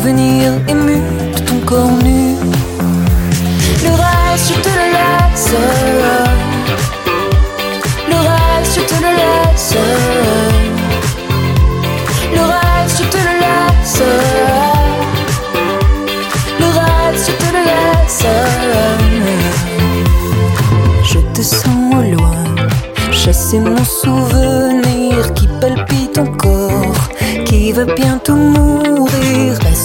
souvenir ému de ton corps nu. Le reste, je te le laisse. Le reste, je te le laisse. Le reste, je te le laisse. Le reste, je te le laisse. Je te sens au loin, chasser mon souvenir qui palpite encore, qui va bientôt mourir.